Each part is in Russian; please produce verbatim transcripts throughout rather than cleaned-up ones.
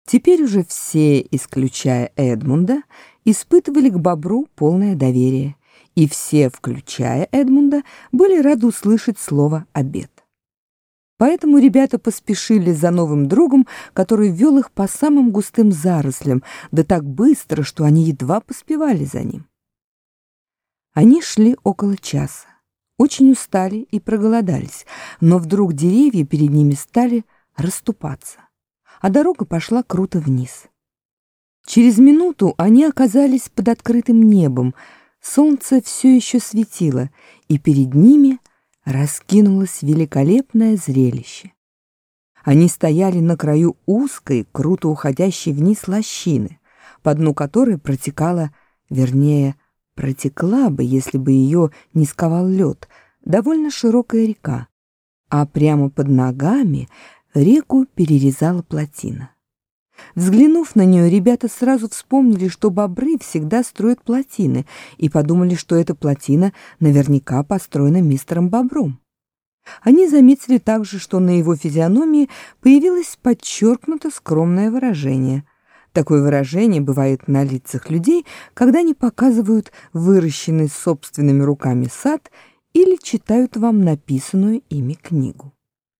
Теперь уже все, исключая Эдмунда, испытывали к бобру полное доверие, и все, включая Эдмунда, были рады услышать слово «обед». Поэтому ребята поспешили за новым другом, который вел их по самым густым зарослям, да так быстро, что они едва поспевали за ним. Они шли около часа, очень устали и проголодались, но вдруг деревья перед ними стали расступаться, а дорога пошла круто вниз. Через минуту они оказались под открытым небом, солнце все еще светило, и перед ними раскинулось великолепное зрелище. Они стояли на краю узкой, круто уходящей вниз лощины, по дну которой протекала, вернее, протекла бы, если бы ее не сковал лед, довольно широкая река, а прямо под ногами реку перерезала плотина. Взглянув на нее, ребята сразу вспомнили, что бобры всегда строят плотины, и подумали, что эта плотина наверняка построена мистером Бобром. Они заметили также, что на его физиономии появилось подчеркнуто скромное выражение. Такое выражение бывает на лицах людей, когда они показывают выращенный собственными руками сад или читают вам написанную ими книгу.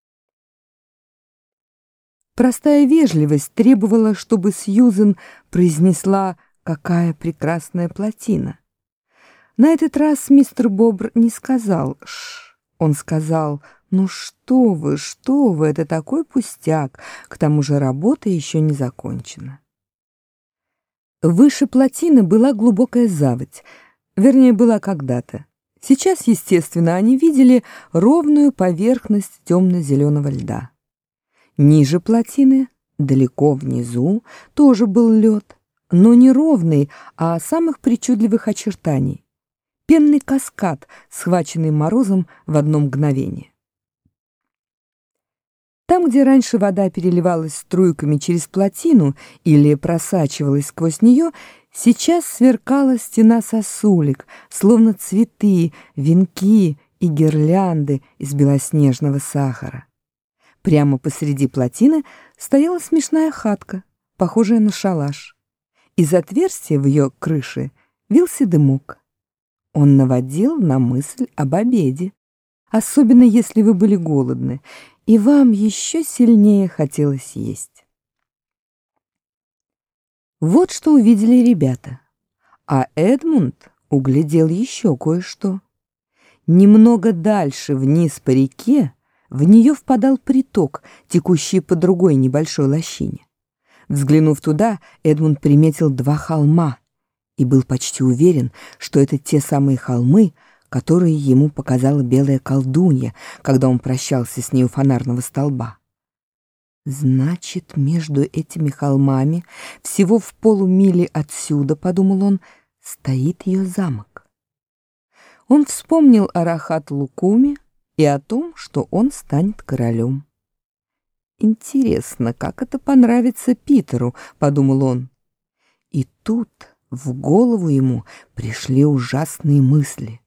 Простая вежливость требовала, чтобы Сьюзен произнесла «какая прекрасная плотина». На этот раз мистер Бобр не сказал «ш». Он сказал «ну что вы, что вы, это такой пустяк, к тому же работа еще не закончена». Выше плотины была глубокая заводь, вернее, была когда-то. Сейчас, естественно, они видели ровную поверхность темно-зеленого льда. Ниже плотины, далеко внизу, тоже был лед, но не ровный, а самых причудливых очертаний. Пенный каскад, схваченный морозом в одно мгновение. Там, где раньше вода переливалась струйками через плотину или просачивалась сквозь нее, сейчас сверкала стена сосулек, словно цветы, венки и гирлянды из белоснежного сахара. Прямо посреди плотины стояла смешная хатка, похожая на шалаш. Из отверстия в ее крыше вился дымок. Он наводил на мысль об обеде, особенно если вы были голодны, и вам еще сильнее хотелось есть. Вот что увидели ребята, а Эдмунд углядел еще кое-что. Немного дальше вниз по реке в нее впадал приток, текущий по другой небольшой лощине. Взглянув туда, Эдмунд приметил два холма и был почти уверен, что это те самые холмы, которые ему показала белая колдунья, когда он прощался с ней у фонарного столба. «Значит, между этими холмами, всего в полумиле отсюда, — подумал он, — стоит ее замок». Он вспомнил о Рахат-Лукуме и о том, что он станет королем. «Интересно, как это понравится Питеру, — подумал он. И тут в голову ему пришли ужасные мысли.